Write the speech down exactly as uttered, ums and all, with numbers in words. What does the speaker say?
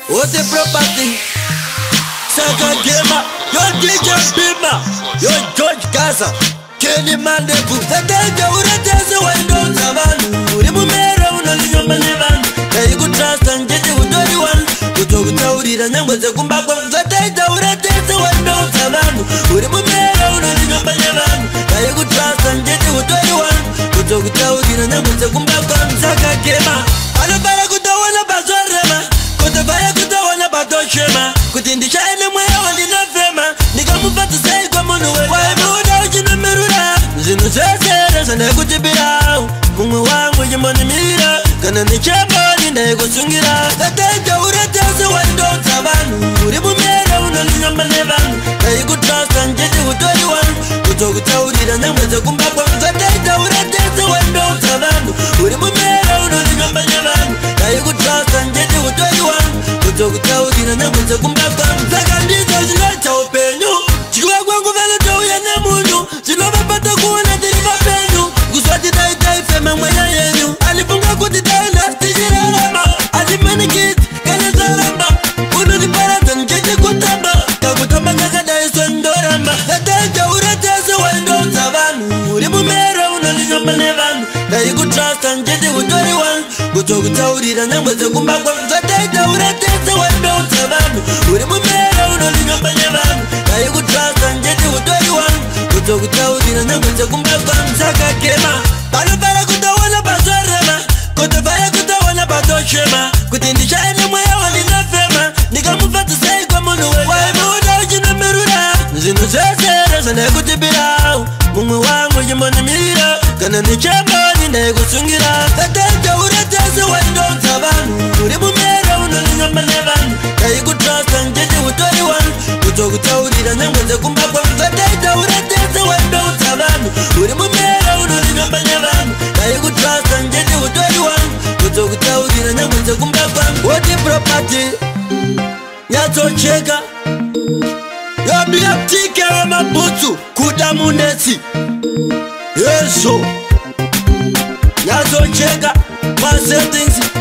What's the property? Saka Gamer, your D J Bima, your George Gaza, Kenny Mandebu. The day the Uratese went on Savannah. Remember, Unaman, you could trust and get you with anyone. You took it out and then was a comeback. The day the Uratese went on Savannah. Remember, Unaman, you could trust and get you with anyone. You took it out and then was a comeback. Saka Gamer, I don't buy a good one about Zorama. Kutafaya kutawana batoshema kutindisha ene mwaya walina fema nikamufata sayi kwa munu we wae muda ujina merura zinu sesere sana kutibira mungu wangu jimoni mira kana nichembo ninda ego sungira tateja uretese wendo tabanu uribu mera unalinyamba nevanu na iku trust and jeti utori wanu kutokuta urira nyamweze kumbakwa tateja uretese wendo tabanu uribu mera unalinyamba nevanu na iku trust and jeti utori wanu kutokuta urira nyamweze kumbakwa zaka ndizo zileta upenyu chikuwa kwangu vele tauya nyamunyu zilova pata kuwana diriva penyu kuswati dai dai fema mwenya yenyu alifunga kuti dai nastijira rama alimani kiti kane zaramba unu di paratan jeje kutamba kakutamba kaka dai swendo ramba tateja uretese wendo savanu urimu mera unalinyamba nevanu na iku trust and jeje utori wanu kutokuta urira nyamweze kumbakwa tateja uretese wendo savanu urimu mera unalinyamba nevanu na iku trust and jeje utori wanu kutokuta urira nyamweze kumbakwa Saka Gamer. Balubara kutawana bazarema kutafaya kutawana batoshema kutindisha ene mwaya walina fema nikamufata sayi kwa munu we wae muda ujina merura zinu sesere sana kutibira mungu wangu jimoni mira kana nichembo ninda ego sungira tateja uretese wendo tabanu urimu mera unalinyamba nevanu na iku trust and jeje utori wanu kutokuta urira nyamweze kumbakwa tateja uretese wendo tabanu urimu mera unalinyamba nevanu na iku trust and jeje utori wanu kutokuta urira nyamweze kumbakwa Woti property Nyatocheka Yobi aptike wa mabutu kudamunesi Yeso Nyatocheka My settings